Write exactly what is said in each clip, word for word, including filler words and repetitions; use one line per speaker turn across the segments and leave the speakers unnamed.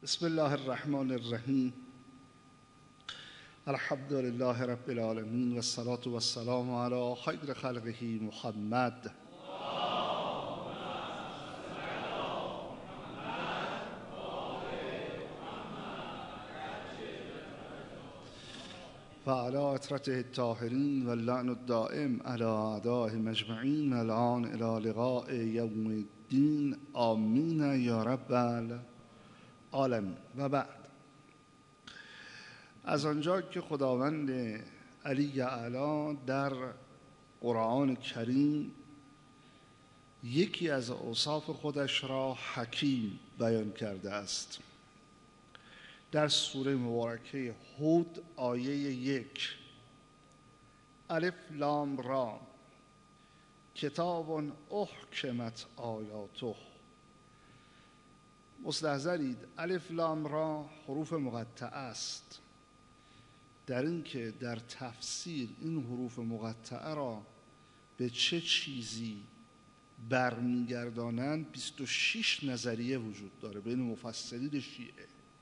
بسم الله الرحمن الرحیم. الحمد لله رب العالمین و الصلاة و السلام علی خیر خلقه محمد. و علی اطرته الطاهرین و اللعن الدائم علی اعدائهم اجمعین الان الی لقاء یوم الدین آمین یا رب العالمین. و بعد، از آنجا که خداوند علی اعلی در قرآن کریم یکی از اوصاف خودش را حکیم بیان کرده است، در سوره مبارکه هود آیه یک: الف لام را کتاب احکمت آیاته. مستحضرید الف لام را حروف مقطعه است، در این که در تفسیر این حروف مقطعه را به چه چیزی برمیگردانند بیست و شش نظریه وجود داره بین مفسرین شیعه.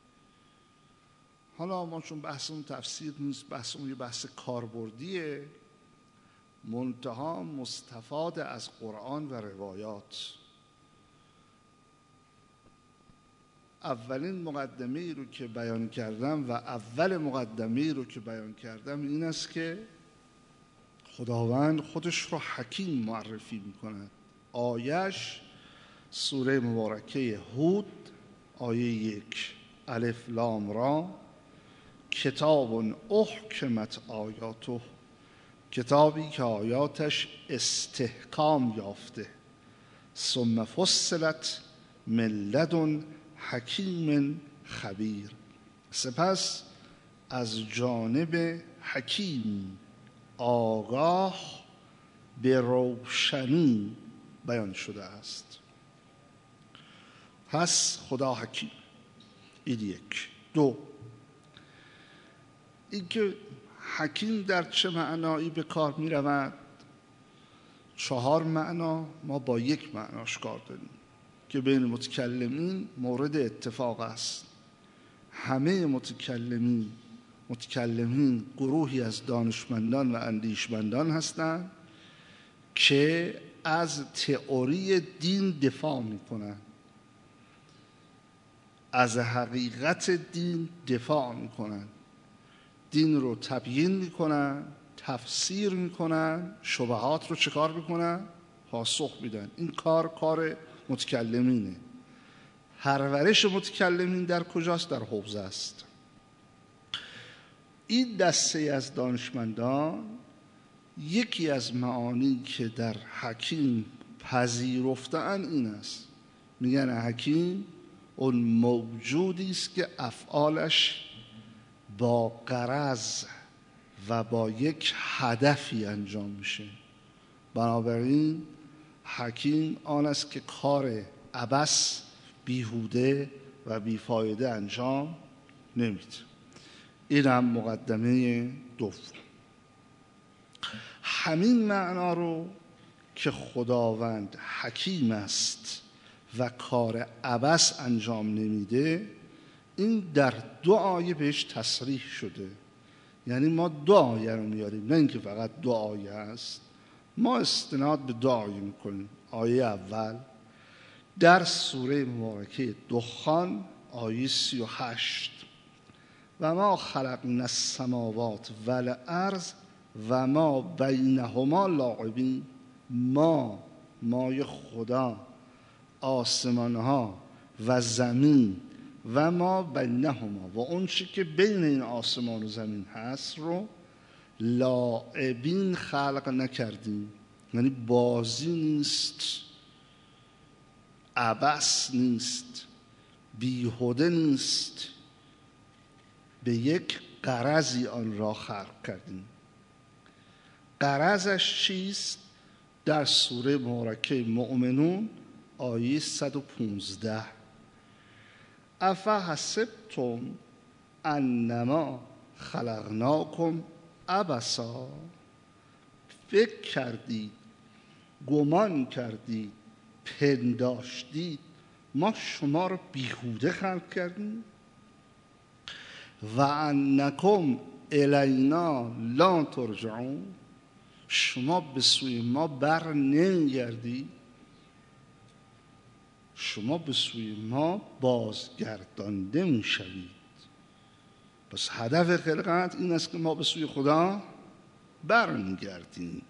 حالا ما چون بحثمون تفسیر نیست، بحثمون یه بحث کاربردیه، منتها مستفاد از قرآن و روایات. اولین مقدمه ای رو که بیان کردم و اول مقدمه ای رو که بیان کردم این است که خداوند خودش رو حکیم معرفی میکنه. آیش سوره مبارکه هود آیه یک: الف لام را کتاب احکمت آیاته، کتابی که آیاتش استحکام یافته، ثم فصلت من لدن حکیم خبیر، سپس از جانب حکیم آگاه به روشنی بیان شده است. پس خدا حکیم. این یک. دو، اینکه حکیم در چه معنایی به کار می رود؟ چهار معنا، ما با یک معناش کار داریم که بین متکلمین مورد اتفاق است. همه متکلمین متکلمین گروهی از دانشمندان و اندیشمندان هستند که از تئوری دین دفاع میکنند، از حقیقت دین دفاع میکنند، دین رو تبیین میکنن، تفسیر میکنن، شبهات رو چه کار میکنن؟ پاسخ میدن. این کار کار متکلمینه. پرورش متکلمین در کجاست؟ در حوزه است. این دسته از دانشمندان یکی از معانی که در حکیم پذیرفتن این است، میگن حکیم اون موجودی است که افعالش با غرض و با یک هدفی انجام میشه. بنابراین حکیم آن است که کار عبث، بیهوده و بیفایده انجام نمیده. این هم مقدمه دوم. همین معنا رو که خداوند حکیم است و کار عبث انجام نمیده، این در دو آیه بهش تصریح شده. یعنی ما دو آیه رو میاریم، نه اینکه فقط دو آیه است، ما استناد به دو آیه میکنیم. آیه اول در سوره مبارکه دخان آیه سی و هشت: و ما خلقنا السماوات والارض و ما بینهما لاعبین. ما مای خدا، آسمان ها و زمین و ما بینهما و اون چی که بین این آسمان و زمین هست رو لاعبین خلق نکردیم. یعنی بازی نیست، عبث نیست، بیهوده نیست، به یک غرضی آن را خلق کردیم. غرضش چیست؟ در سوره مبارکه مؤمنون آیه صد و پانزده: افحسبتم انما خلقناکم عبثا. فکر کردید، گمان کردید، پنداشتید ما شما رو بیهوده خلق کردیم و انکم الینا لا ترجعون، شما به سوی ما بر نمیگردی، شما به سوی ما بازگردانده میشوید. پس هدف خلقت این است که ما به سوی خدا برمیگردیم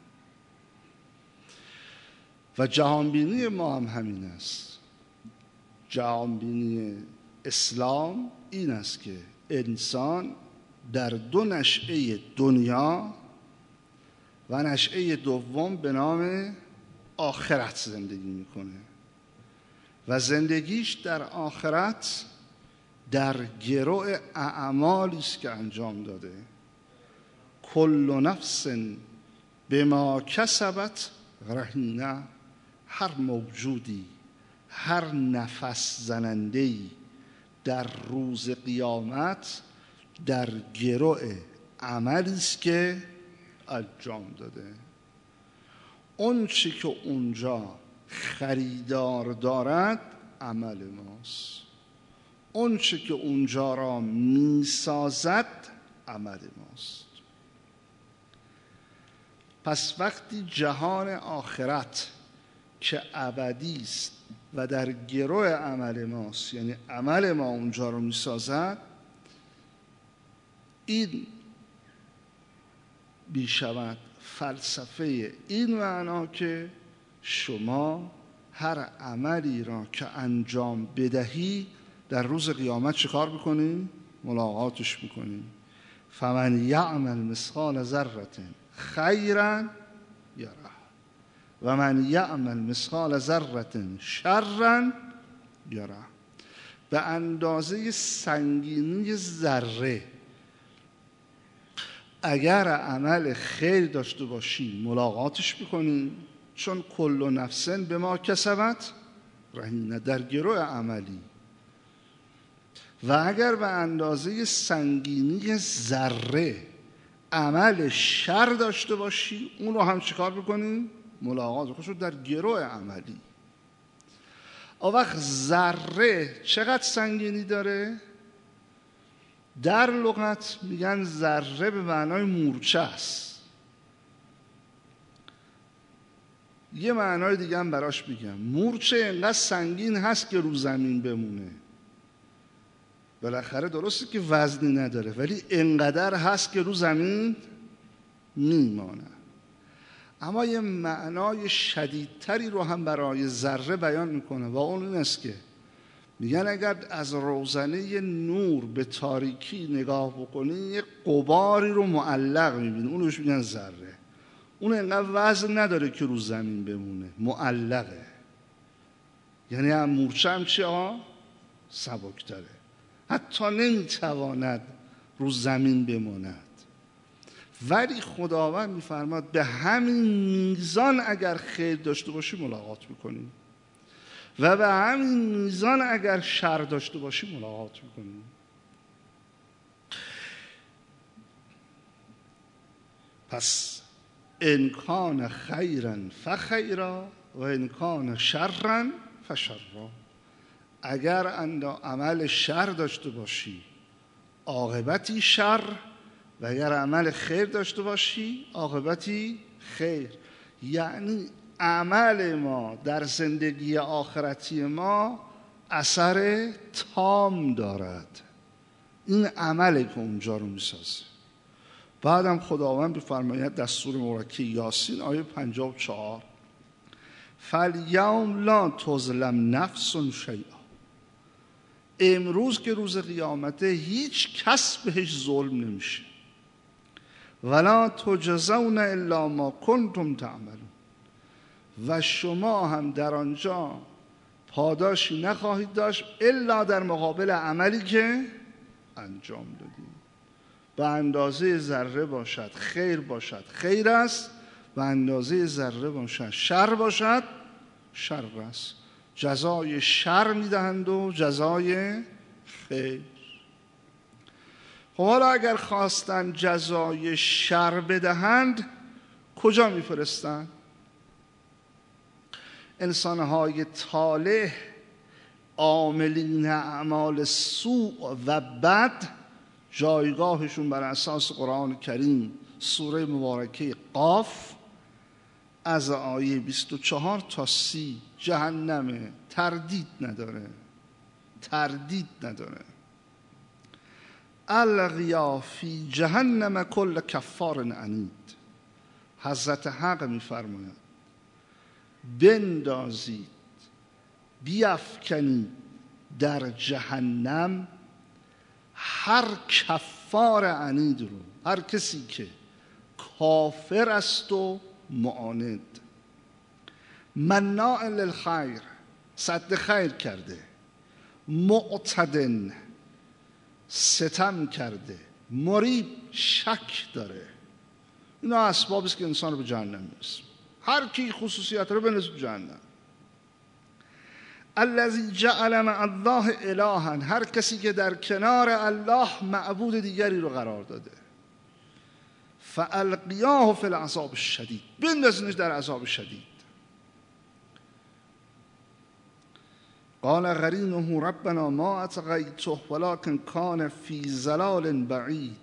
و جهانبینی ما هم همین است. جهانبینی اسلام این است که انسان در دو نشأه دنیا و نشأه دوم به نام آخرت زندگی میکنه و زندگیش در آخرت در گرو اعمالی است که انجام داده. کل نفس بما کسبت رهینه، هر موجودی، هر نفس زننده‌ای در روز قیامت در گرو عملی است که انجام داده. اون چی که اونجا خریدار دارد عمل ماست، اون چی که اونجا را میسازد عمل ماست. پس وقتی جهان آخرت که ابدی است و در گرو عمل ماست، یعنی عمل ما اونجا رو میسازد، این بیشود فلسفه این معنا که شما هر عملی را که انجام بدهی در روز قیامت چه کار میکنی؟ ملاقاتش میکنی. فمن یعمل مثقال ذره خیرا یره و من یعمل مثقال ذره شرا یره. به اندازه سنگینی ذره اگر عمل خیر داشته باشی ملاقاتش میکنی، چون کل نفس به ما کسبت رهینه، در گرو عملی. و اگر به اندازه سنگینی ذره عمل شر داشته باشی، اون رو هم چیکار بکنی؟ ملاقات خودشو در گرو عملی. آن وقت ذره چقدر سنگینی داره؟ در لغت میگن ذره به معنای مورچه است. یه معنای دیگه هم براش میگم، مورچه اینقدر سنگین هست که رو زمین بمونه. بالاخره درسته که وزنی نداره ولی اینقدر هست که رو زمین میمانه. اما یه معنای شدیدتری رو هم برای ذره بیان میکنه و اون این است که میگن اگر از روزنه نور به تاریکی نگاه بکنی یه غباری رو معلق میبینی، اون روش میگن ذره. اون اینقدر وزن نداره که رو زمین بمونه، معلقه. یعنی هم مورچه هم چی ها؟ سبکتره، حتی نمیتواند رو زمین بماند. ولی خداوند میفرماد به همین میزان اگر خیر داشته باشی ملاقات میکنی و به همین میزان اگر شر داشته باشی ملاقات میکنی. پس ان کان خیرا فخیرا و ان کان شرا فشرا. اگر عمل شر داشته باشی عاقبتی شر و اگر عمل خیر داشته باشی عاقبتی خیر. یعنی عمل ما در زندگی آخرتی ما اثر تام دارد. این عمله که اونجا رو میسازه. بعدم خداوند بفرماید در سوره مبارکه یاسین آیه پنجاه و چهار فالیوم لا تظلم نفس شیئا. امروز که روز قیامته هیچ کس بهش ظلم نمیشه. ولا تجزون الا ما کنتم تعملون. و شما هم در آنجا پاداشی نخواهید داشت الا در مقابل عملی که انجام دادید. به اندازه ذره باشد خیر باشد خیر است، به اندازه ذره باشد شر باشد شر است. جزای شر میدهند و جزای خیر. خب حالا اگر خواستن جزای شر بدهند کجا میفرستند؟ انسانهای طالح عاملین اعمال سوء و بد جایگاهشون بر اساس قرآن کریم سوره مبارکه قاف از آیه بیست و چهار تا سی جهنمه، تردید نداره، تردید نداره. القیا فی جهنم کل کفار عنید. حضرت حق میفرماید بندازید، بیفکنید در جهنم هر کفار عنید رو، هر کسی که کافر است و معاند، مناع للخیر، صد خیر کرده، معتدن، ستم کرده، مریب، شک داره. اینا اسبابی است که انسان رو به جهنم میرسونه. هر کی خصوصیت رو بنویسه جهنم. الذی جعل مع الله الها، هر کسی که در کنار الله معبود دیگری رو قرار داده. فالقیاه فی العذاب الشدید، بندازنش در عذاب شدید. قال قرینه ربنا ما اطغیته ولکن کان فی ضلال بعید.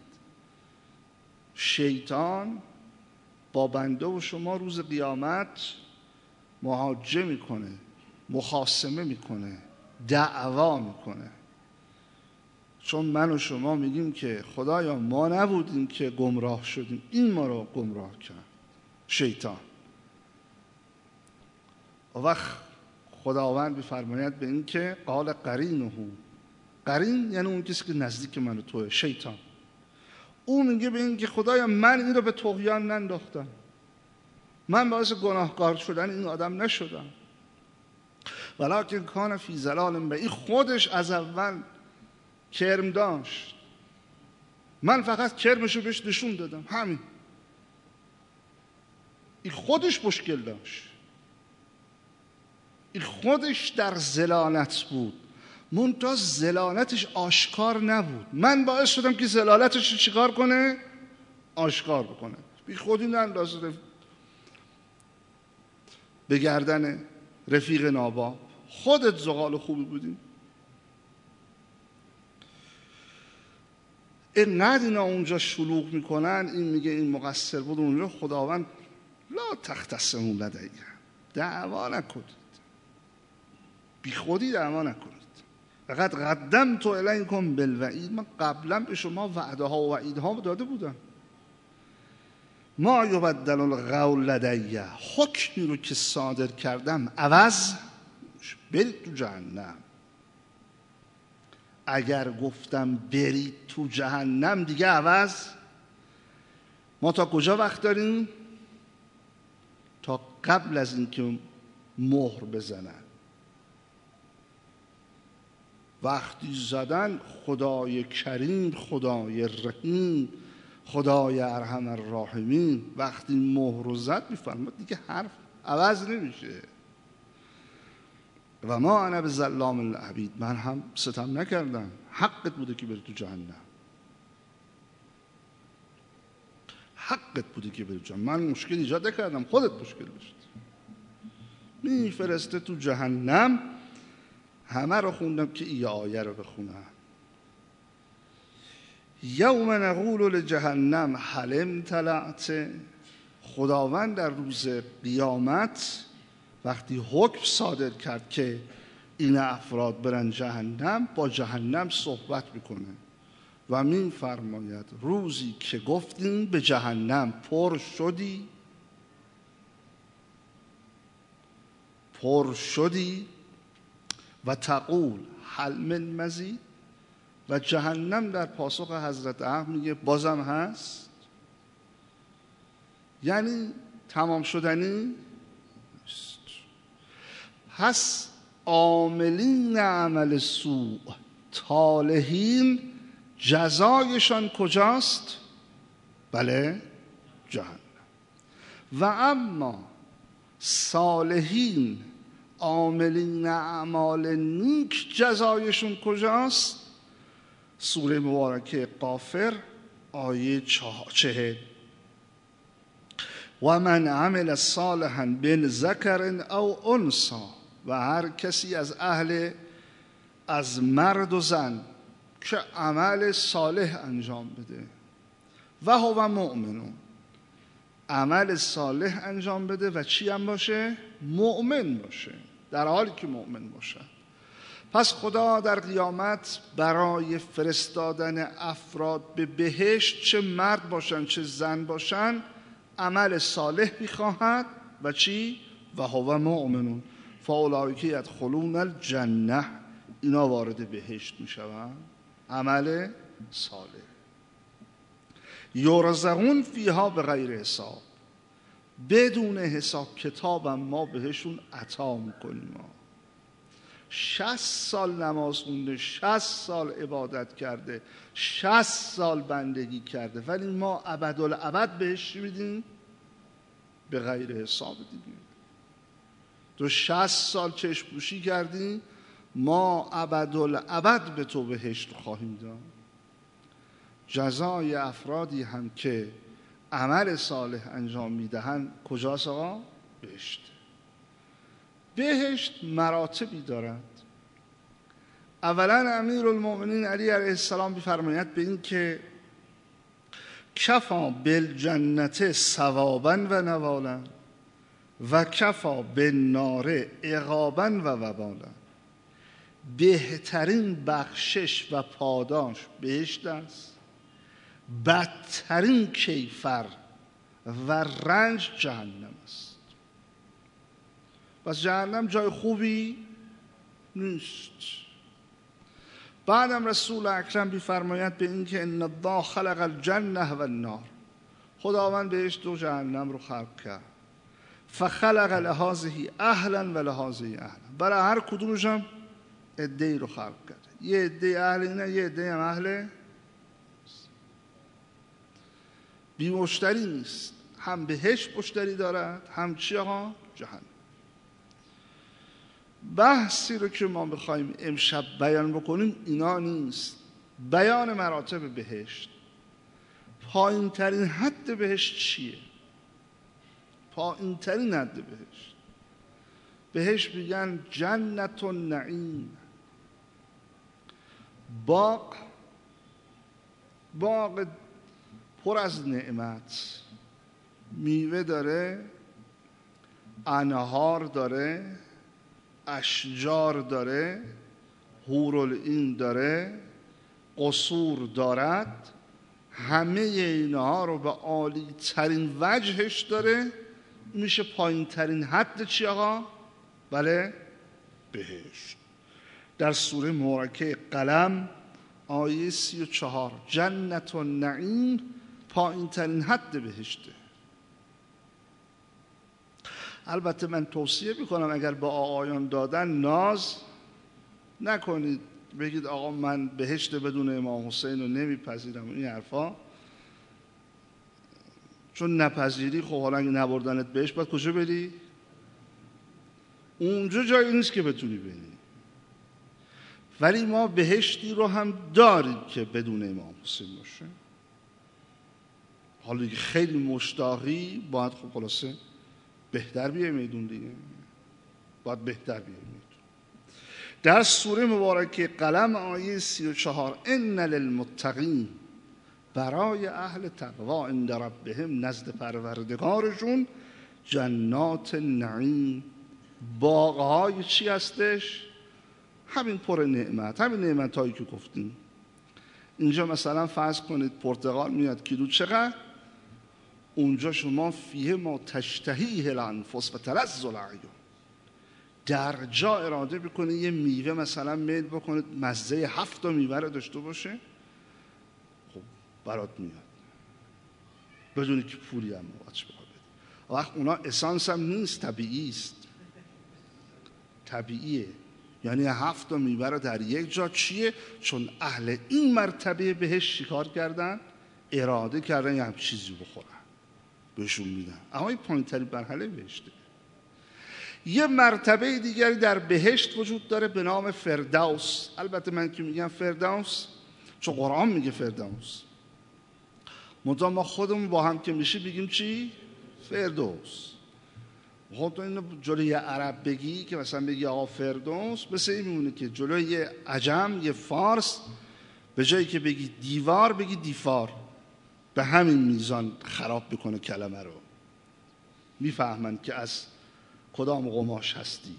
شیطان با بنده و شما روز قیامت محاجه میکنه، مخاصمه میکنه، دعوا میکنه. چون من و شما میگیم که خدایا ما نبودیم که گمراه شدیم، این ما رو گمراه کرد، شیطان. و وقت خداوند بفرماید به این که قال قرینه، قرین یعنی اون کسی که نزدیک من و توه، شیطان. او میگه به این که خدایا من این رو به طغیان ننداختم، من باعث گناهکار شدن این آدم نشدم، ولکن کان فی ضلال بعید. خودش از اول کرم داشت، من فقط کرمشو بهش نشون دادم، همین. این خودش مشکل داشت، این خودش در ضلالت بود، منتها ضلالتش آشکار نبود. من باعث شدم که ضلالتش رو چیکار کنه؟ آشکار بکنه. بی خودی نندازه به گردن رفیق ناباب. خودت زغال خوبی بودی. اینقدر اینا اونجا شلوغ میکنن، این میگه این مقصر بود، اونجا خداوند لا تختصموا لدی، دعوا نکنید، بی خودی دعوا نکنید. فقط قدمت الیکم بالوعید، من قبلا به شما وعده ها و وعیدها داده بودم. ما یبدل القول لدی، حکمی رو که صادر کردم عوض برید تو جهنم. اگر گفتم برید تو جهنم دیگه عوض. ما تا کجا وقت داریم؟ تا قبل از اینکه مهر بزنن. وقتی زدن خدای کریم، خدای رحیم، خدای ارحم الراحمین وقتی مهر رو زد میفرماد دیگه حرف عوض نمیشه. و ما انا بظلام للعبید، من هم ستم نکردم، حقت بوده که بری تو جهنم، حقت بوده که بری تو جهنم، من مشکل ایجاد نکردم، خودت مشکل داشت. میفرسته تو جهنم. همه رو خوندم که این آیه رو بخونم. یوم نقول لجهنم هل امتلأت، خداوند در روز قیامت وقتی حکم صادر کرد که این افراد برن جهنم، با جهنم صحبت میکنه و می فرماید روزی که گفتین به جهنم پر شدی، پر شدی و تقول هل من مزید، و جهنم در پاسخ حضرت حق میگه بازم هست، یعنی تمام شدنی است. پس عاملین عمل سوء طالحین جزایشان کجاست؟ بله جهنم. و اما صالحین عاملین اعمال نیک جزایشون کجاست؟ سوره مبارکه غافر آیه چهل. و من عمل صالحا من ذکر او انثی، و هر کسی از اهل از مرد و زن که عمل صالح انجام بده و هو مؤمنون، عمل صالح انجام بده و چی هم باشه؟ مؤمن باشه، در حالی که مؤمن باشه. پس خدا در قیامت برای فرستادن افراد به بهشت، چه مرد باشن چه زن باشن، عمل صالح میخواهد و چی؟ و هو مؤمنون فاولئک یدخلون الجنه، اینا وارد بهشت میشوند، عمل صالح. یرزقون فیها به غیر حساب، بدون حساب کتابم ما بهشون عطا میکنیم. ما شصت سال نماز خونده، شصت سال عبادت کرده، شصت سال بندگی کرده، ولی ما ابدالابد بهش میدیم به غیر حساب دیگه. تو شصت سال چشم پوشی کردی، ما ابدالابد به تو بهشت خواهیم داد. جزای افرادی هم که عمل صالح انجام میدهند کجاست آقا؟ بهشت. بهشت مراتبی دارد. اولا امیرالمؤمنین علی علیه السلام بفرماید به این که کفا بالجنت ثوابا و نوالا و کفا بالنار عقابا و وبالا، بهترین بخشش و پاداش بهشت است، بدترین کیفر و رنج جهنم است. پس جهنم جای خوبی نیست. بعدم رسول اکرم بیفرماید به این که ان الله خلق الجنه و النار، خداوند بهشت و جهنم رو خلق کرد. فخلق لهذه اهلا و لهذه اهلا، برای هر کدومش هم عده‌ای رو خلق کرد. یه عده اهل اینه، یه عده هم اهل بی مشتری نیست، هم بهشت مشتری دارد هم چی ها؟ جهنم. بحثی رو که ما بخوایم امشب بیان بکنیم اینا نیست. بیان مراتب بهشت، پایین ترین حد بهشت چیه؟ پایین ترین حد بهشت، بهشت میگن جنت النعیم، باغ باغ پر از نعمت، میوه داره، انهار داره، اشجار داره، حورالعین داره، قصور دارد، همه اینها رو به عالی ترین وجهش داره. میشه پایین ترین حد چی آقا؟ بله، بهشت. در سوره مبارکه قلم آیه سی و چهار، جنت النعیم پایین ترین حد بهشته. البته من توصیه میکنم اگر با آقایان دادن ناز نکنید، بگید آقا من بهشت بدون امام حسین رو نمیپذیرم، این حرفا. چون نپذیری، خب حالا اگه نبردنت بهشت باید کجا بری؟ اونجا جایی نیست که بتونی بری. ولی ما بهشتی رو هم داریم که بدون امام حسین باشه. حالا دیگه خیلی مشتاقی، باید خب خلاصه بهتر بیای میدون دیگه، باید بهتر بیای میدون. در سوره مبارکه قلم آیه سی و چهار، ان للمتقین، برای اهل تقوا، عند ربهم، نزد پروردگارشون، جنات نعیم، باغهای چی هستش؟ همین پر نعمت، همین نعمت هایی که گفتیم. اینجا مثلا فرض کنید پرتقال میاد کیلو چقدر، اونجا شما فیه ما تشتهیه الانفس و تلذ الاعین، در جا اراده بکنید یه میوه مثلا میل بکنید مزه هفت تا میوه رو داشته باشه، خب برات میاد بدونی که پولی هم موقعش بخواد بده. وقت اونا اسانس هم نیست، طبیعی است، طبیعیه. یعنی هفت تا میوه رو در یک جا، چیه؟ چون اهل این مرتبه بهش شکار کردن، اراده کردن یه هم چیزی بخورن، بهشون میدن. اما این پایین ترین مرحله بهشته. یه مرتبه دیگری در بهشت وجود داره به نام فردوس. البته من که میگم فردوس چون قرآن میگه فردوس، منتها ما خودمون با هم که میشه بگیم چی؟ فردوس. خب تو اینو جلوی عرب بگی که مثلا بگی آقا فردوس، مثل این میمونه که جلوی عجم یه فارس به جایی که بگی دیوار بگی دیفار، به همین میزان خراب بکنه کلمه رو. میفهمن که از کدام قماش هستی.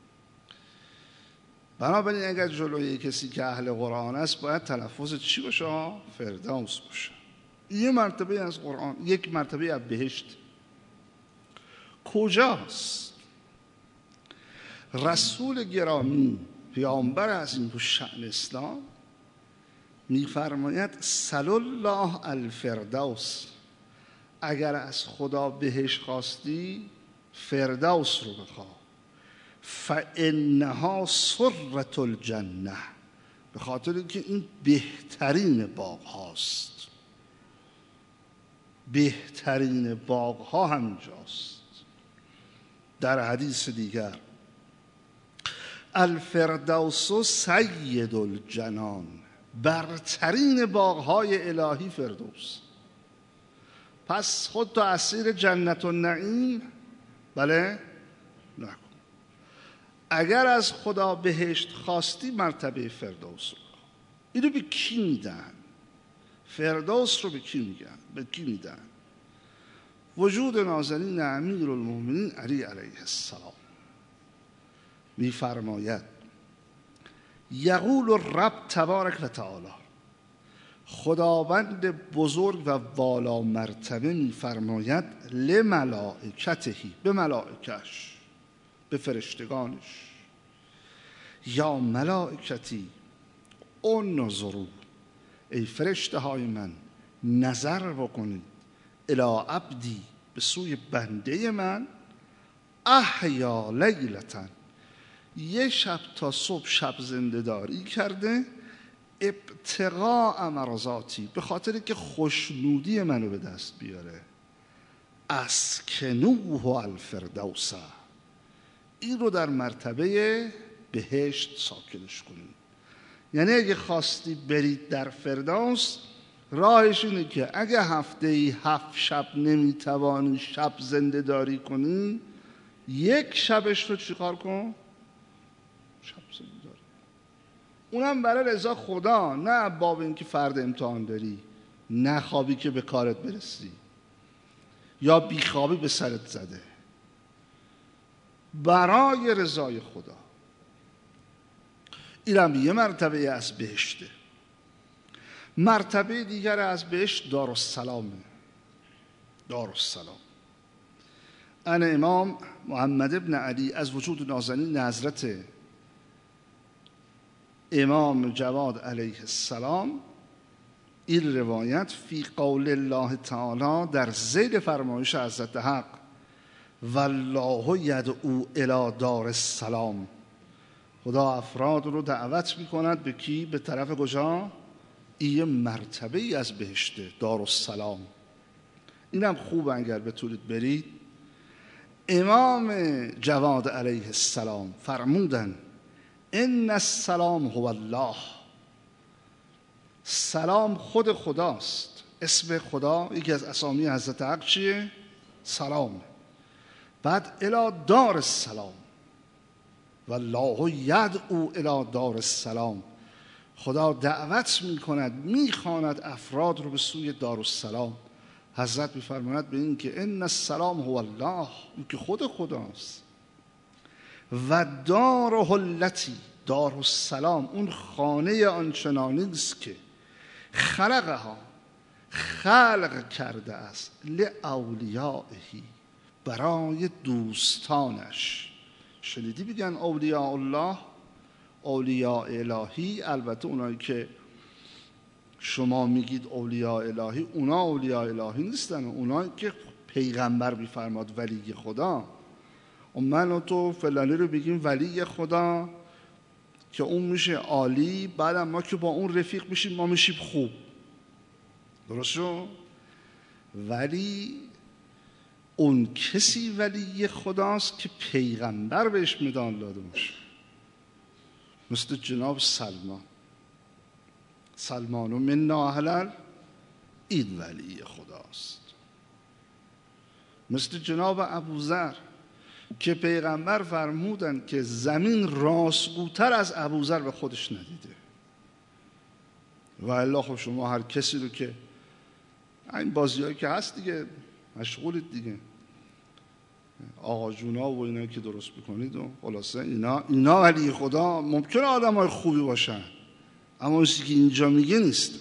بنابراین اگر جلوی کسی که اهل قرآن است باید تلفظ چی باشه؟ فردوس باشه. یه مرتبه از قرآن، یک مرتبه از بهشت. کجاست؟ رسول گرامی پیامبر عظیم الشأن اسلام میفرماید سل الله الفردوس، اگر از خدا بهشت خواستی فردوس رو بخوا، فانها سرة الجنه، به خاطر اینکه این بهترین باغ هاست. بهترین باغ ها همینجاست. در حدیث دیگر الفردوس سید الجنان، برترین باغ های الهی فردوس. پس خود تو اسیر جنت النعیم بله نکن. اگر از خدا بهشت خواستی مرتبه فردوس رو. اینو به کی میدن؟ فردوس رو به کی میگن؟ به کی میدن؟ وجود نازنین امیر المؤمنین علی علیه السلام میفرماید یقول الرب تبارک و تعالی، خداوند بزرگ و والا مرتبه میفرماید لملائکتهی، به ملائکش، به فرشتگانش، یا ملائکتی انظروا، ای فرشته های من نظر بکنید، الی عبدی، به سوی بنده من، احیا لیلتن، یه شب تا صبح شب زنده داری کرده، ابتغاء مرضاتی، به خاطر که خوشنودی منو به دست بیاره، اسکنوه الفردوس، این رو در مرتبه بهشت ساکنش کنید. یعنی اگه خواستی برید در فردوس، راهش اینه که اگه هفته ای هفت شب نمیتوانی شب زنده داری کنی، یک شبش رو چیکار کن؟ شب زنده داری. اونم برای رضا خدا، نه باب این که فرد امتحان داری، نه خوابی که به کارت برسی یا بیخوابی به سرت زده، برای رضای خدا. اینم یه مرتبه از بهشته. مرتبه دیگر از بهشت دارالسلامه. دارالسلام ان امام محمد ابن علی از وجود نازنین حضرت امام جواد علیه السلام، این روایت فی قول الله تعالی، در ذیل فرمایش حضرت حق، والله یدعو الی دار السلام، خدا افراد رو دعوت میکند به کی؟ به طرف کجا؟ این مرتبه ای از بهشته، دارالسلام. اینم خوب اگر بتونید برید. امام جواد علیه السلام فرمودن ان السلام هو الله، سلام خود خداست. اسم خدا یکی از اسامی حضرت حق چیه؟ سلام. بعد الی دار السلام، والله یدعو الی دار السلام، خدا دعوت میکند، میخواند افراد رو به سوی دارالسلام. حضرت میفرماید به این که ان السلام هو الله، اون که خود خداست. و داره التی، دارالسلام اون خانه آنچنانی است که خلقها، خلق کرده است، لاولیائه، برای دوستانش. شنیدی بگن اولیاء الله، اولیاء الهی؟ البته اونایی که شما میگید اولیاء الهی، اونا اولیاء الهی نیستن، اونایی که پیغمبر میفرماد ولی خدا. و من و تو فلانی رو بگیم ولی خدا که اون میشه عالی، بعد ما که با اون رفیق میشیم ما میشیم خوب. درست شو؟ ولی اون کسی ولی خداست که پیغمبر بهش مدال داده باشه، مثل جناب سلمان. سلمان و من ناهلل، این ولی خداست. مثل جناب ابوذر که پیغمبر فرمودن که زمین راستگوتر از ابوذر به خودش ندیده. و الا خب شما هر کسی رو که این بازیایی که هست دیگه مشغولید دیگه، آقا جونا و اینا که درست بکنید و خلاصه اینا اینا ولی خدا ممکنه آدمای خوبی باشن، اما اون چیزی که اینجا میگه نیست.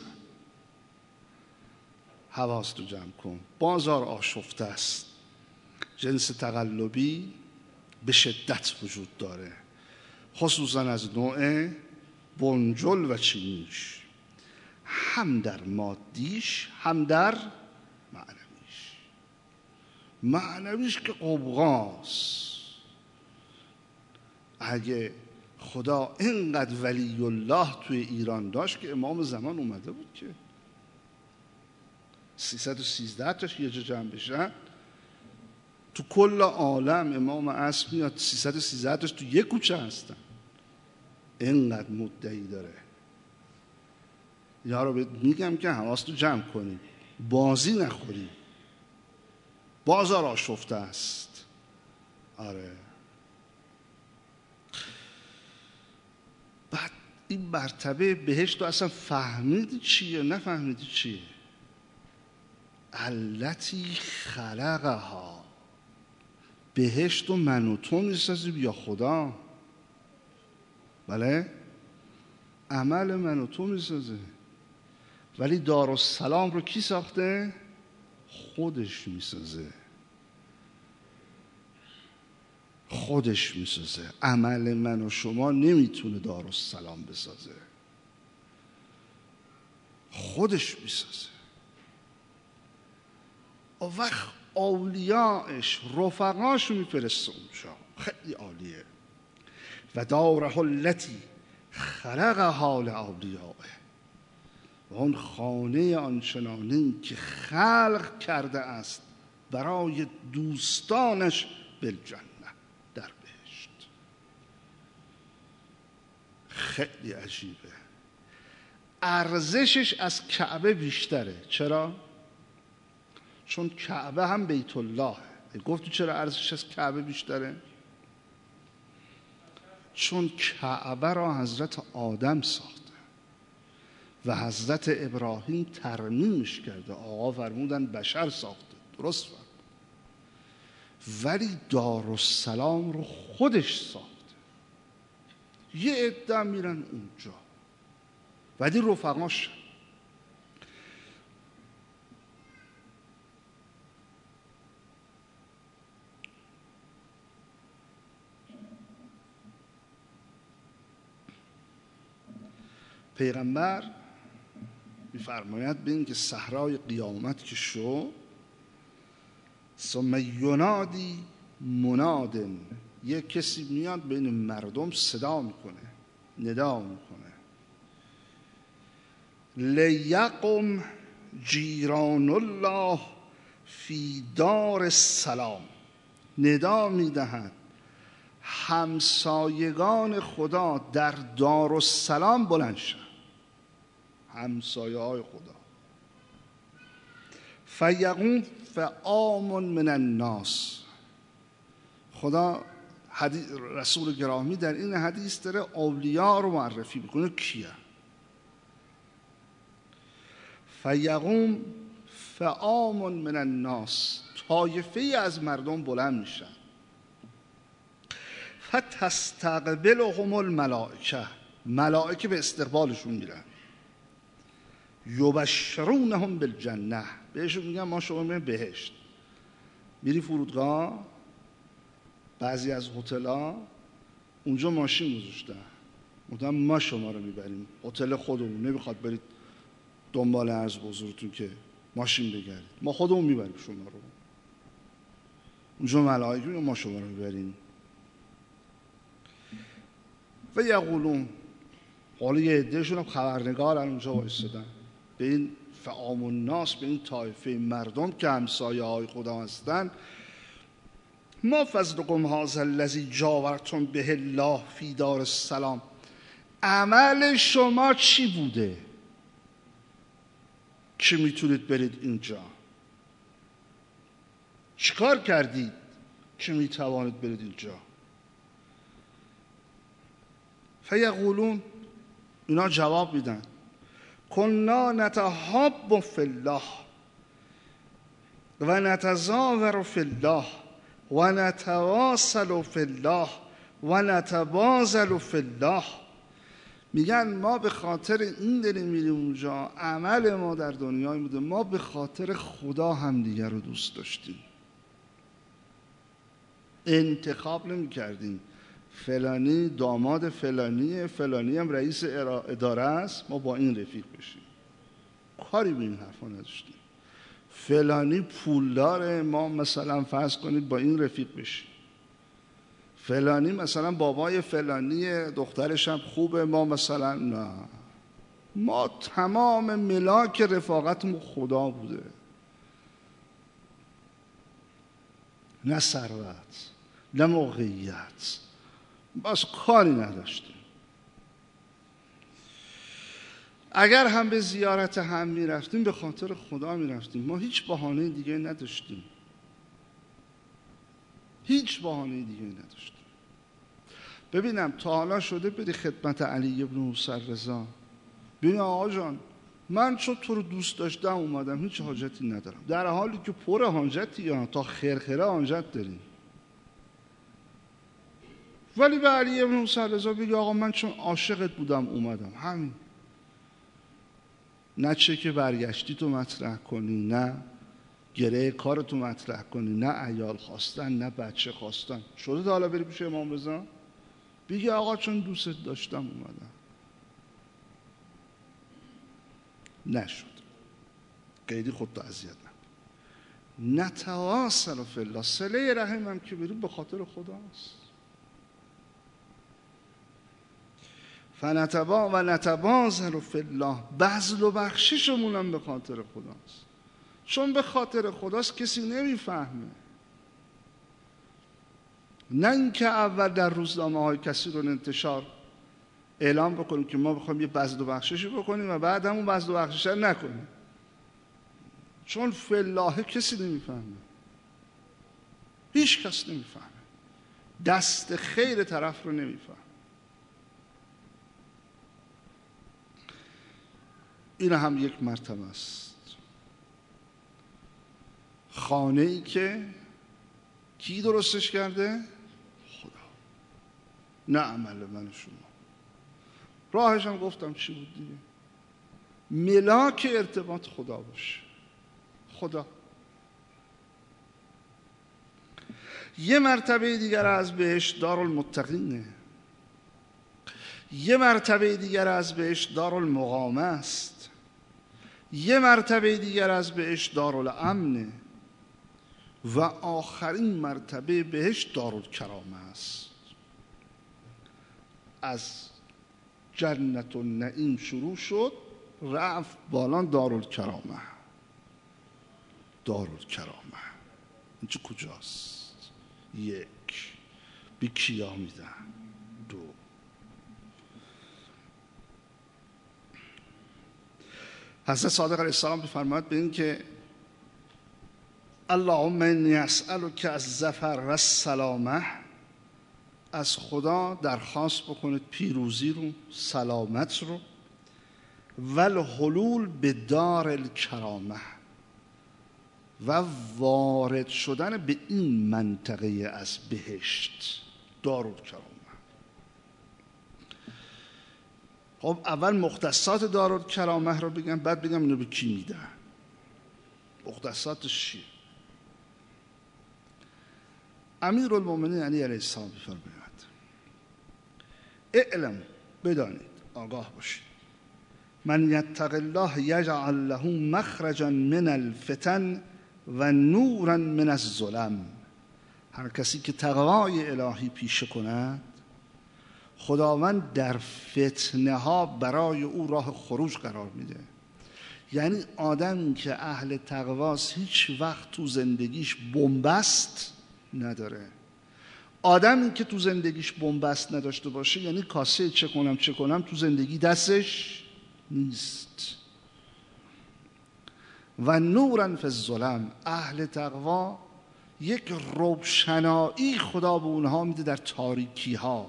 حواستو جمع کن. بازار آشفته است، جنس تقلبی به شدت وجود داره، خصوصا از نوع بنجل و چینیش، هم در مادیش هم در معنویش. معنویش که قبغاست. اگه خدا اینقدر ولی الله توی ایران داشت که امام زمان اومده بود که سیصد و سیزده تاش یه جا جمع بشن، تو کل عالم امام عصر میاد سیصد و سیزده تاش تو یک کوچه هستن. اینقدر مدعی داره. یا رو میگم که حواستو جمع کنی، بازی نخوری، بازار آشفته است. آره. بعد این مرتبه بهشت رو اصلا فهمیدی چیه نفهمیدی چیه؟ التی خلقها. بهشت و من و تو میسازی یا خدا؟ بله؟ عمل من و تو میسازه. ولی دارالسلام رو کی ساخته؟ خودش میسازه. خودش میسازه. عمل من و شما نمیتونه دارالسلام بسازه، خودش میسازه. و وقت اولیاءش رفقاش رو میفرسته اونجا. خیلی عالیه. و داره التی خلقها لاولیائه. و اون خانه آنچنانی که خلق کرده است برای دوستانش بالجنه، در بهشت. خیلی عجیبه. ارزشش از کعبه بیشتره. چرا؟ چون کعبه هم بیت الله. گفت چرا ارزشش از کعبه بیشتره؟ چون کعبه را حضرت آدم ساخته و حضرت ابراهیم ترمیمش کرده. آقا فرمودن بشر ساخته، درست فرمود. ولی دارالسلام رو خودش ساخته. یه عده میرن اونجا ولی رفقاش. پیغمبر می‌فرماید به این که صحرای قیامت که شو، ثم ینادی منادن، یک کسی میاد بین مردم صدا میکنه، ندا میکنه، لیقم جیران الله فی دار السلام. ندا میدهد همسایگان خدا در دارالسلام بلند شن. همسایه های خدا. فیقوم فعام من الناس. خدا حدیث رسول گرامی در این حدیث داره اولیاء رو معرفی میکنه کیه. فیقوم فعام من الناس، طایفه از مردم بلند میشن. فتستقبلهم الملائکه، ملائکه به استقبالشون میرن. یبشرونهم بالجنه، بهشون میگن ما شما میرین بهشت. میری فرودگاه، بعضی از هتل‌ها اونجا ماشین گذاشتن، میگن ما شما رو میبریم هتل خودمون، نمیخواد برید دنبال عرض بزرگتون که ماشین بگیرید، ما خودمون میبریم شما رو. اونجا ملائکه میگن ما شما رو میبریم. و یقولون، حالا یه عدهشون هم خبرنگارن اونجا وایسادن به این فعام الناس، به این طایفه مردم که همسایه های خدا هستن، ما فضلکم هذا الذی جاورتم به الله فی دار السلام. عمل شما چی بوده که میتونید برید اینجا؟ چیکار کردید که میتوانید برید اینجا. فیقولون، اینا جواب میدن کنا نتحاب فی الله و نتزاور فی الله و نتواصل فی الله و نتبازل فی الله. میگن ما به خاطر این داریم میریم اونجا، عمل ما در دنیای بوده، ما به خاطر خدا هم دیگر رو دوست داشتیم، انتخاب نمی کردیم فلانی داماد فلانیه، فلانی هم رئیس اداره است، ما با این رفیق بشیم، کاری به این حرفا نداشتیم. فلانی پولداره، ما مثلا فرض کنید با این رفیق بشیم. فلانی مثلا بابای فلانی دخترش هم خوبه، ما مثلا نه. ما تمام ملاک رفاقتمون خدا بوده، نه ثروت نه موقعیت، باز کاری نداشتیم. اگر هم به زیارت هم میرفتیم به خاطر خدا میرفتیم، ما هیچ بهانه دیگه نداشتیم، هیچ بهانه دیگه نداشتیم. ببینم تا حالا شده بری خدمت علی ابن موسی رضا ببین آقا جان من چون تو رو دوست داشتم اومدم، هیچ حاجتی ندارم، در حالی که پر حاجتی یا تا خرخره حاجت داریم. ولی به علی ابن موسی رضا بگی آقا من چون عاشقت بودم اومدم، همین. نه چه که برگشتی تو مطرح کنی، نه گره کار تو مطرح کنی، نه عیال خواستن نه بچه خواستن. شده تا حالا بری پیش امام رضا بگی آقا چون دوست داشتم اومدم؟ نشد. قیدی خودتو اذیت نکن. نتواصل فی الله، صله رحم هم که بریم به خاطر خداست. فنتبا و نتبازل فی الله، بذل و بخششمون هم به خاطر خداست. چون به خاطر خداست کسی نمیفهمه. نه اینکه اول در روزنامه های کسی رو انتشار اعلام بکنیم که ما بخوایم یه بذل و بخششی بکنیم و بعد همون بذل و بخشش رو نکنیم، چون فی الله کسی نمیفهمه، هیچ کس نمیفهمه، دست خیر طرف رو نمیفهمه. این هم یک مرتبه است. خانه ای که کی درستش کرده؟ خدا، نه عمل من شما. راهش هم گفتم چی بود دیگه، ملاک ارتباط خدا باشه. خدا. یه مرتبه دیگر از بهشت دارالمتقینه، یه مرتبه دیگر از بهشت دارالمقامه است، یه مرتبه دیگر از بهشت دارالامنه و آخرین مرتبه بهشت دارالکرامه است. از جنت النعیم شروع شد رفت بالان دارالکرامه. دارالکرامه اینجا کجاست؟ یک، بی کیا میدن. دو، حضرت صادق علیه السلام بفرماید به این که اللهم انی اسألک از ظفر و السلامه، از خدا درخواست بکنید پیروزی رو، سلامت رو، و الحلول به دار الکرامه، و وارد شدن به این منطقه از بهشت دارالکرامه. خب اول مختصات دارالکرامه رو بگم، بعد بگم اینو به کی میدن. مختصاتش چیه؟ امیرالمومنین علی علیه السلام بفرماید اعلم، بدانید، آگاه باشید، من یتق الله یجعل له مخرجا من الفتن و نورا من الظلم. هر کسی که تقوای الهی پیشه کند خداوند در فتنه ها برای او راه خروج قرار میده. یعنی آدمی که اهل تقواست هیچ وقت تو زندگیش بنبست نداره. آدمی که تو زندگیش بنبست نداشته باشه یعنی کاسه چه کنم چه کنم تو زندگی دستش نیست. و نورا فی الظلم، اهل تقوا یک روشنایی خدا به اونها میده در تاریکی ها،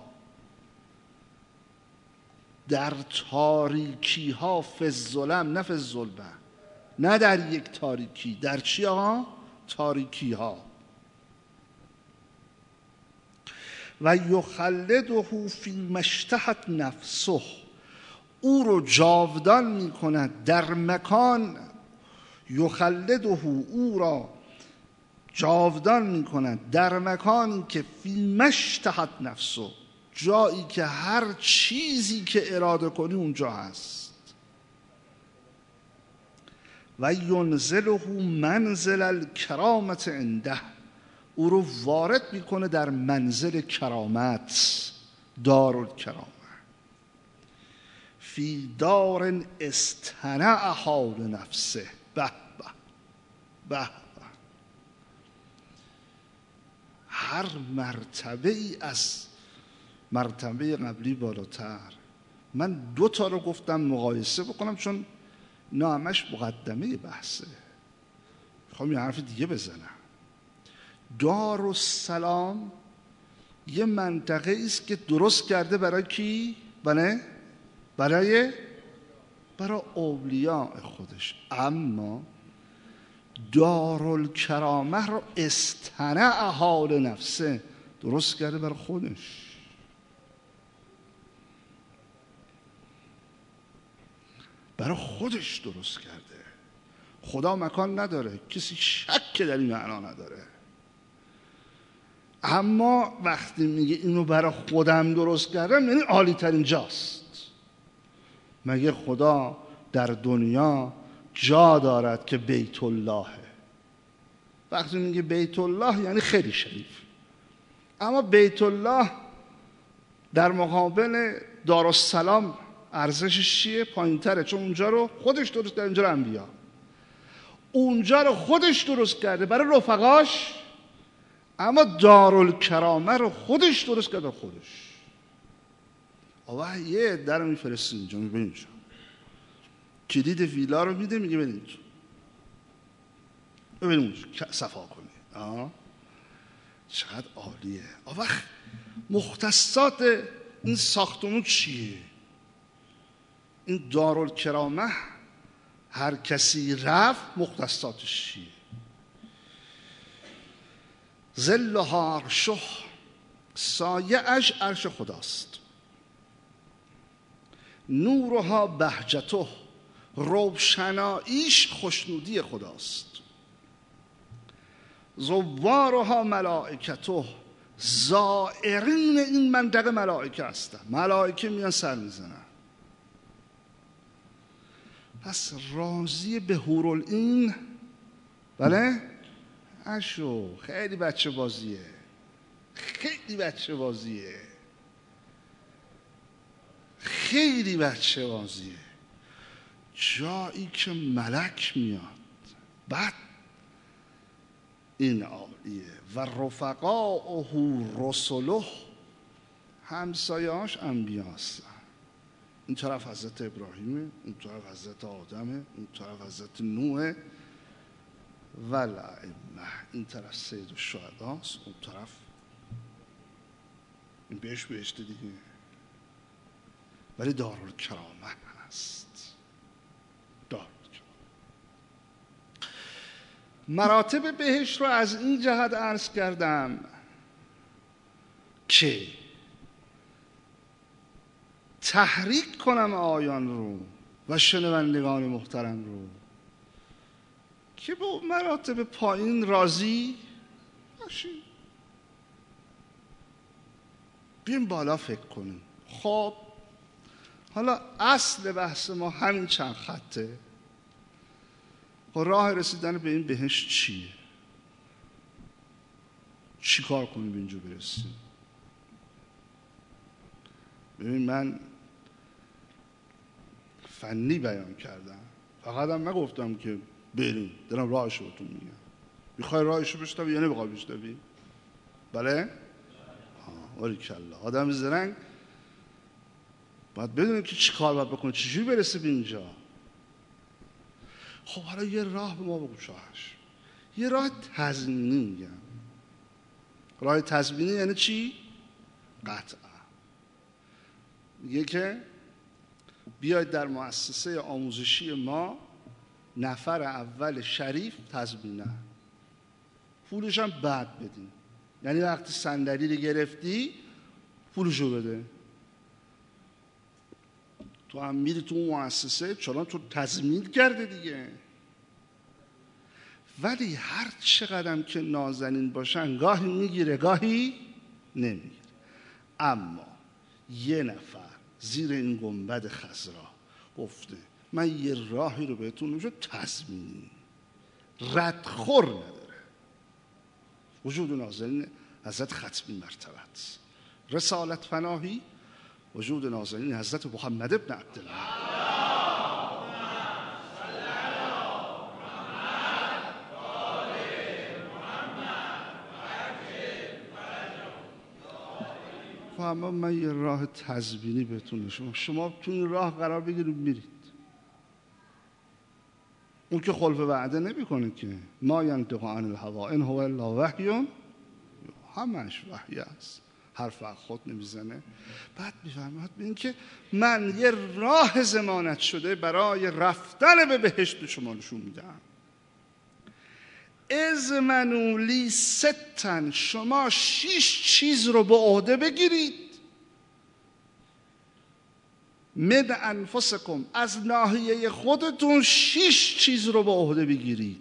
در تاریکی ها، فی الظلم نه فی الظلمه، نه در یک تاریکی، در چی ها؟ تاریکی ها. و یخلده فی ما اشتهت نفسه، او رو جاودان می کند در مکان، یخلده او را جاودان می کند در مکانی که فی ما اشتهت نفسه، جایی که هر چیزی که اراده کنی اونجا هست. و ینزله منزل الکرامت عنده، او رو وارد میکنه در منزل کرامت، دارالکرامه. فی دار اصطنعها لنفسه، به به به، هر مرتبه ای از مرتبه قبلی بالاتر. من دو تا رو گفتم مقایسه بکنم چون اینا همش مقدمه بحثه، میخوام یه حرف دیگه بزنم. دارالسلام یه منطقه است که درست کرده برای کی؟ برای برای برای اولیاء خودش. اما دارالکرامه رو اصطنعها لنفسه، درست کرده برای خودش. برای خودش درست کرده. خدا مکان نداره، کسی شک در این معنا نداره. اما وقتی میگه اینو برای خودم درست کردم، یعنی عالی ترین جاست. مگه خدا در دنیا جا دارد که بیت اللهه؟ وقتی میگه بیت الله یعنی خیلی شریف. اما بیت الله در مقابل دارالسلام ارزشش چیه؟ پایین تره، چون اونجا رو خودش درست کرده، اونجا رو انبیا، اونجا رو خودش درست کرده برای رفقاش، اما دارالکرامه رو خودش درست کرده خودش. آوه یه عده رو میفرسته اینجا، میبینید اینجا کلید ویلا رو میده، میگه برید اینجا، ببینید اونجا صفا کنید. آه چقدر عالیه. آوه مختصات این ساختمون چیه؟ این دارالکرامه هر کسی رفت مختصاتش چیه؟ ظلها عرشه، سایه اش عرش خداست. نورها بهجته، روشناییش خوشنودی خداست. زوارها ملائکته، زائرین این منطقه ملائکه هستن، ملائکه میان سر میزنن. پس راضی به حورالعین، بله؟ اشو خیلی بچه بازیه، خیلی بچه بازیه، خیلی بچه بازیه. جایی که ملک میاد، بعد این عالیه. و رفقاءه رسله، همسایه‌اش انبیا هستن. این طرف حضرت ابراهیمه، این طرف حضرت آدمه، این طرف حضرت نوحه و الائمه، این طرف سید الشهداست، اون طرف این بهش بهشت دیگه. ولی دارالکرامه هست. دارالکرامه مراتب بهشت رو از این جهت عرض کردم که تحریک کنم آیان رو و شنوندگان محترم رو که با مراتب پایین راضی باشید، بیم بالا فکر کنیم. خب حالا اصل بحث ما همین چند خطه. خب راه رسیدن به این بهشت چیه؟ چی کار کنیم به اینجا برسیم؟ ببین من فنی بیان کردم، فقط هم نگفتم که بریم، دارم راهشو بهتون میگم. میخوای راهشو بشنوی یا نمیخوای بشنوی؟ بله؟ باریکلا. آدم زرنگ باید بدونیم که چی کار باید بکنه، چجوری برسه به اینجا. خب حالا یه راه به ما بگو شاهش، یه راه تضمینی میگم. راه تضمینی یعنی چی؟ قطعا میگه که بیاید در مؤسسه آموزشی ما نفر اول شریف تضمینه، پولش هم بعد بدین. یعنی وقتی صندلی رو گرفتی پولشو بده. تو هم میری تو اون مؤسسه چون تو تضمین کرده دیگه. ولی هر چقدر که نازنین باشن گاهی میگیره گاهی نمیگیره. اما یه نفر زیر این گنبد خضرا گفته من یه راهی رو بهتون میگم تضمینی، ردخور نداره. وجود نازنین حضرت ختمی مرتبت، رسالت پناهی وجود نازنین حضرت محمد ابن عبدالله. اما من یه راه تضمینی بهتون نشون، شما تو این راه قرار بگیرید میرید. اون که خلف وعده نمیکنه که ما ینطق عن الهوا ان هو الا وحی، همش وحی است، حرف خود نمیزنه. بعد میفرماد ببین که من یه راه ضمانت شده برای رفتن به بهشت شما نشون میدم. اضمنوا لی ستن، شما شش چیز رو به عهده بگیرید. من انفسکم، از ناحیه خودتون شش چیز رو به عهده بگیرید.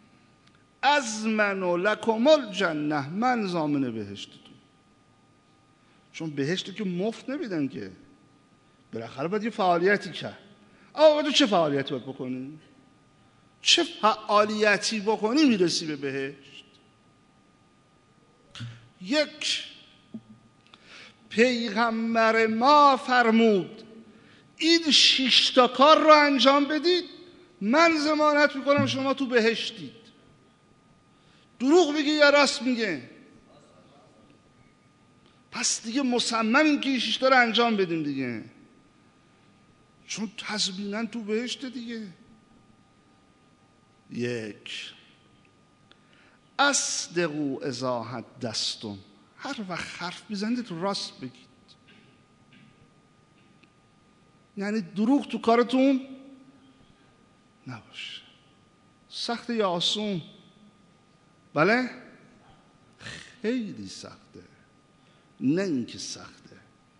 اضمن لکم الجنه، من ضامن بهشتتون. چون بهشت که مفت نمیدن که، بالاخره باید یه فعالیتی کرد. آقا تو چه فعالیتی باید بکنی؟ چه فعالیتی بکنی میرسی به بهشت؟ یک، پیغمبر ما فرمود این شش تا کار رو انجام بدید من ضمانت میکنم شما تو بهشتید. دروغ میگه یا راست میگه؟ پس دیگه مصممیم که این شش تا رو انجام بدیم دیگه، چون تضمیناً تو بهشت دیگه. یک، اصدقوا اذا حدثتم، هر وقت حرف میزنید راست بگید. یعنی دروغ تو کارتون نباشه. سخت یا آسون؟ بله خیلی سخته، نه اینکه سخته.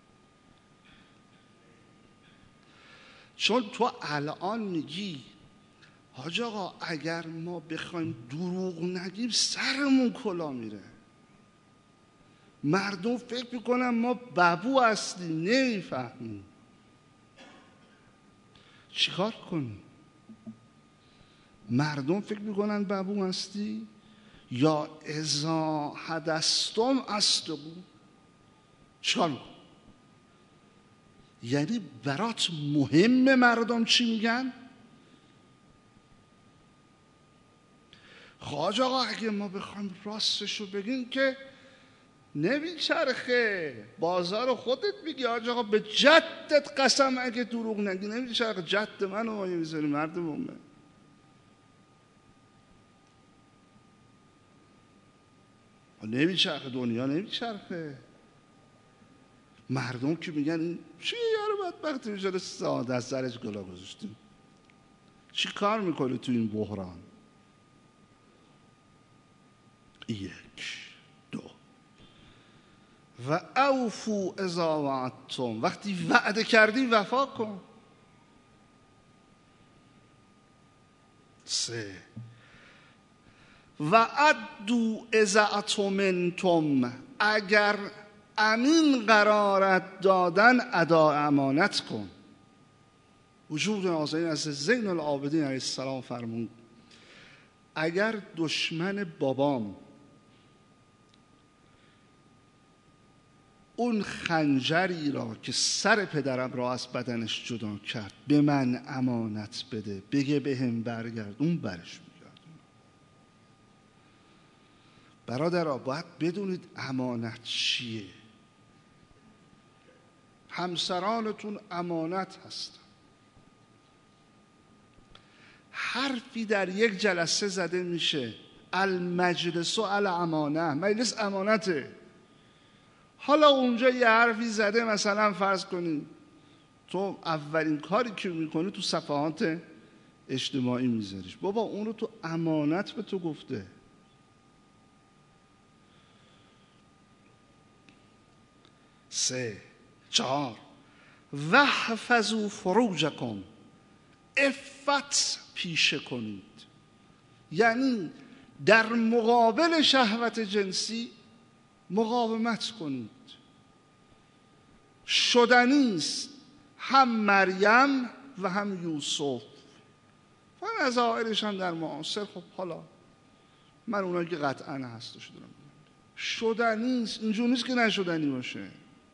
چون تو الان میگی حاج آقا اگر ما بخوایم دروغ نگیم سرمون کلا میره، مردم فکر میکنن ما ببو هستیم نمیفهمیم. چیکار کنیم؟ مردم فکر میکنن ببو هستی یا اذا حدثتم اصدقوا؟ چیکار میکنی؟ یعنی برات مهم مردم چی میگن؟ خواهج آقا اگه ما بخوایم راستشو بگیم که نمیچرخه، بازار خودت میگی. حاج آقا به جدت قسم اگه دروغ نگی نمیچرخه. جد منو مایه میذاری مردم اومه. نمیچرخه، دنیا نمیچرخه. مردم که میگن این چی یارو بدبخت میشه ساده از سرش گلا گذاشتیم. چی کار میکنه تو این بحران؟ یک، دو، و اوفو اذا وعدتم، وقتی وعده کردی وفا کن. سه، و ادوا اذا اؤتمنتم، اگر امین قرارت دادن ادا امانت کن. وجود نازنین از زین العابدین علیه السلام فرمود اگر دشمن بابام اون خنجری را که سر پدرم را از بدنش جدا کرد به من امانت بده، بگه به هم برگرد، اون برش میگرد. برادرها باید بدونید امانت چیه. همسرانتون امانت هستن. حرفی در یک جلسه زده میشه المجلس و الامانه، مجلس امانته. حالا اونجا یه حرفی زده، مثلا فرض کنید تو اولین کاری که میکنی تو صفحات اجتماعی میذاریش، بابا اون رو تو امانت به تو گفته. سه چهار وحفظوا فروجکم، عفت پیشه کنید، یعنی در مقابل شهوت جنسی مقاومت کنید. شدنی است هم مریم و هم یوسف و نظائرش هم در معاصر. خب حالا من اونایی که قطعا هستش دارم شدنی است، اینجور نیست که نشدنی باشه.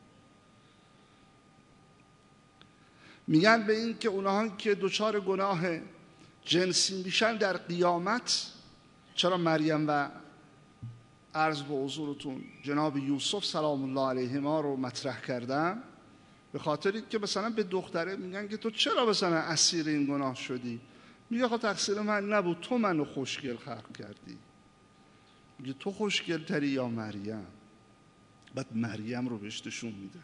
میگن به این که اونها که دوچار گناه جنسی میشن در قیامت، چرا مریم و عرض به حضورتون جناب یوسف سلام الله علیهما رو مطرح کردم، به خاطری که مثلا به دختره میگن که تو چرا مثلا اسیر این گناه شدی؟ میگه خب تقصیر من نبود، تو منو خوشگل خلق کردی. میگه تو خوشگل تری یا مریم؟ بعد مریم رو بهش نشون میدن.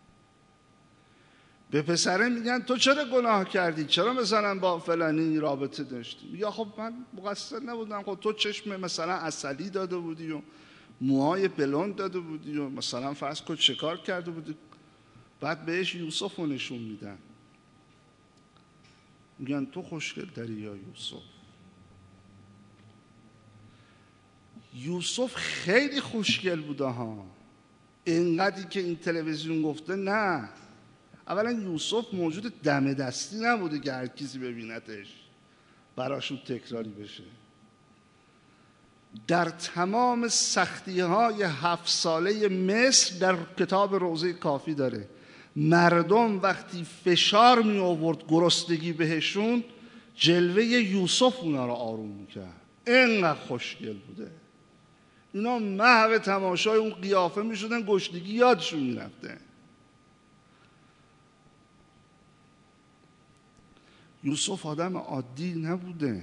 به پسره میگن تو چرا گناه کردی؟ چرا مثلا با فلانی رابطه داشتی؟ میگه خب من مقصر نبودم، خب تو چشم مثلا عسلی داده بودی و موهای بلوند داده بودی و مثلا فرض کن چه کار کرده بودی. بعد بهش یوسف رو نشون میدن، میگن تو خوشگل تری یا یوسف؟ یوسف خیلی خوشگل بوده ها، اینقدری که این تلویزیون گفته نه. اولا یوسف موجود دم دستی نبوده که هر کسی ببینتش براشون تکراری بشه. در تمام سختی های هفت ساله مصر در کتاب روضه کافی داره، مردم وقتی فشار می آورد گرسنگی بهشون، جلوه یوسف اونا رو آروم میکرد. اینقدر خوشگل بوده. اینا محو تماشای اون قیافه می شدن، گشنگی یادشون می رفته. یوسف آدم عادی نبوده.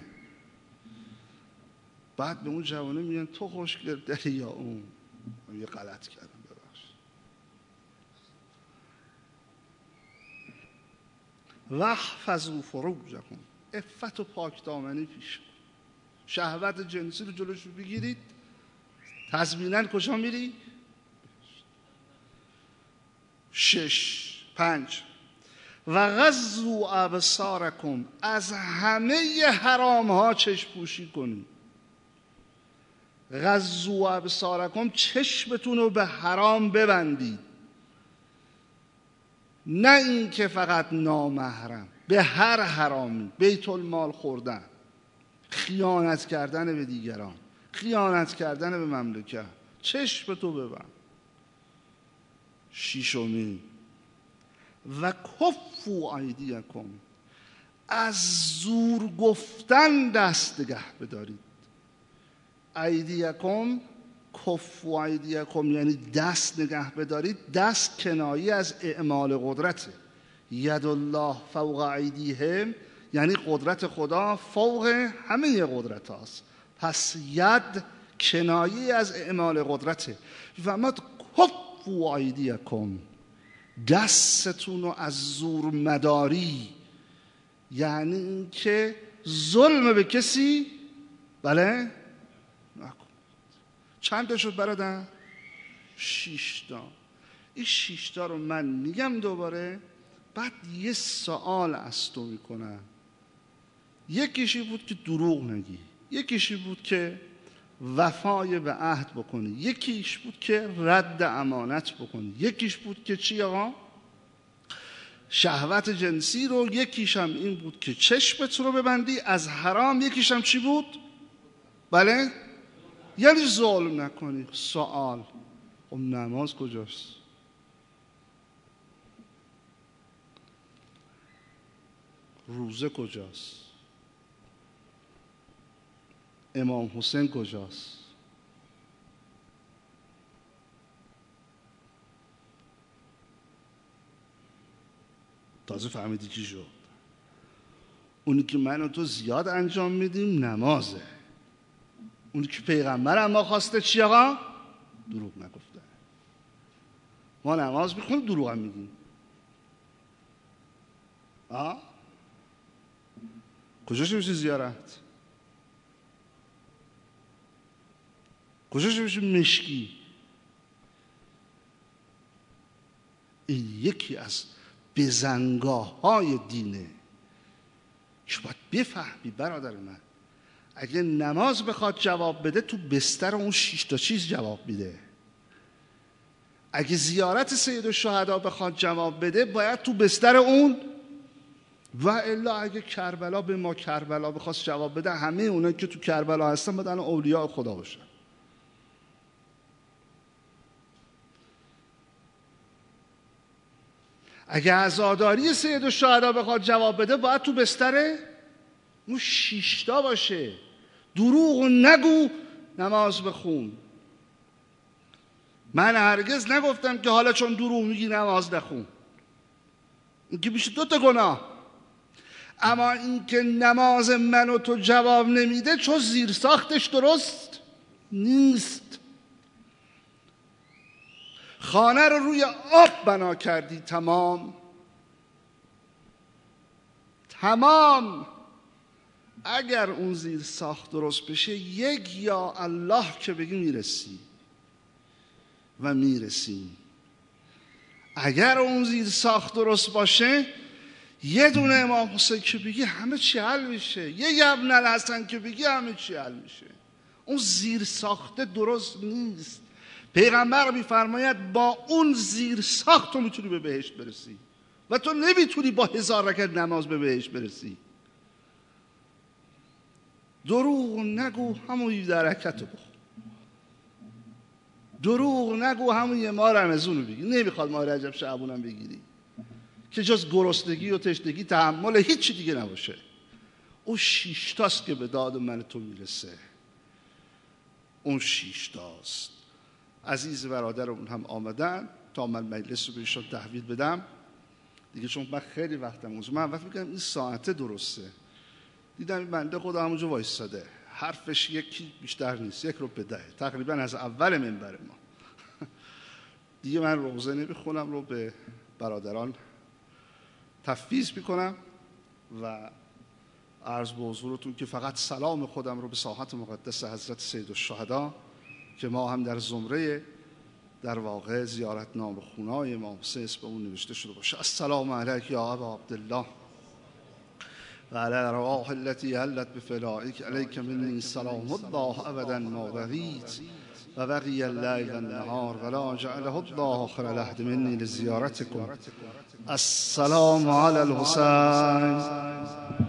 بعد به اون جوانه میگن تو خوشگل تری یا اون؟ یه غلط کردم ببخش. واحفظوا فروجکم، عفت و پاکدامنی پیش. شهوت جنسی رو جلوش بگیرید، تضمیناً کجا میری؟ شش پنج و غضوا ابصارکم، از همه حرام ها چشم پوشی کنید. غضوا ابصارکم، چشمتون رو به حرام ببندید، نه این که فقط نامحرم، به هر حرامی. بیت المال خوردن، خیانت کردن به دیگران، خیانت کردن به مملکت، چشمتو ببند. شیشمی و کفوا ایدیکم، از زور گفتن دست نگه بدارید. ایدیکم، کفوا ایدیکم یعنی دست نگه بدارید. دست کنایه از اعمال قدرته. ید الله فوق ایدیهم، یعنی قدرت خدا فوق همه قدرت هاست. پس ید کنایه از اعمال قدرته. و ما کفوا ایدیکم، دستتون رو از زور مداری، یعنی این که ظلم به کسی بله نکن. چند تا شد برادر؟ شیشتا. این شیشتا رو من میگم دوباره، بعد یه سوال از تو میکنم. یکیشی بود که دروغ نگی، یکیشی بود که وفای به عهد بکنی، یکیش بود که رد امانت بکنی، یکیش بود که چی آقا؟ شهوت جنسی رو، یکیش هم این بود که چشمت رو ببندی از حرام، یکیش هم چی بود؟ بله؟ یعنی ظلم نکنی. سوال، خب نماز کجاست؟ روزه کجاست؟ امام حسین کجاست؟ تازه فهمیدی چی شد؟ اونی که من و تو زیاد انجام میدیم نمازه، اونی که پیغمبر ما خواسته چی آقا؟ دروغ نگفته. ما نماز میخونیم دروغ هم میگیم. آه؟ کجاش میشه زیارت؟ کجاش میشه مشکی؟ این یکی از بزنگاه های دینه که باید بفهمی برادر من. اگه نماز بخواد جواب بده تو بستر اون شش تا چیز جواب میده. اگه زیارت سید الشهدا بخواد جواب بده باید تو بستر اون، و الا اگه کربلا به ما کربلا بخواست جواب بده همه اونایی که تو کربلا هستن باید اولیاء خدا باشن. اگه عزاداری سید الشهدا بخواد جواب بده باید تو بستر اون شیشتا باشه. دروغ نگو، نماز بخون. من هرگز نگفتم که حالا چون دروغ میگی نماز نخون. این که میشه دو تا گناه. اما این که نماز من و تو جواب نمیده چون زیر ساختش درست نیست. خانه رو روی آب بنا کردی تمام تمام. اگر اون زیر ساخت درست بشه یک یا الله که بگی میرسی و میرسی. اگر اون زیر ساخت درست باشه یه دونه امام حسین که بگی همه چی حل میشه، یه ابن الحسن که بگی همه چی حل میشه. اون زیر ساخته درست نیست. پیغمبر میفرماید با اون زیر ساخت تو میتونی به بهشت برسی و تو نمیتونی با هزار رکعت نماز به بهشت برسی. دروغ نگو، همون یه رکعت رو بخون. دروغ نگو، همون یه ماه رمضان رو بگیر. نمیخواد ماه رجب شعبان هم بگیری که جز گرسنگی و تشنگی تحمل هیچی دیگه نباشه. اون شیشتاست که به داد من تو میرسه. اون شیشتاست. عزیز برادرمون هم آمدن تا من مجلس رو بهشون تحویل بدم دیگه، چون من خیلی وقتم موضوع من وقت میگم این ساعته درسته. دیدم این بنده خدا همونجا وایستاده، حرفش یکی بیشتر نیست، یک رو بده تقریبا از اول منبر ما. دیگه من روزه نمیخونم، رو به برادران تفویض میکنم و عرض به حضورتون که فقط سلام خودم رو به ساحت مقدس حضرت سید الشهدا که ما هم در زمره در واقع زیارت نام خونای امام حسین به اون نوشته شده باشه. السلام علیک یا ابا عبدالله و علی ارواح التي حلت بفنائک علیک منی سلام الله ابدا ما بقیت و بقی اللیل و النهار ولا جعله الله آخر العهد منی لزیارتکم. السلام علی الحسین.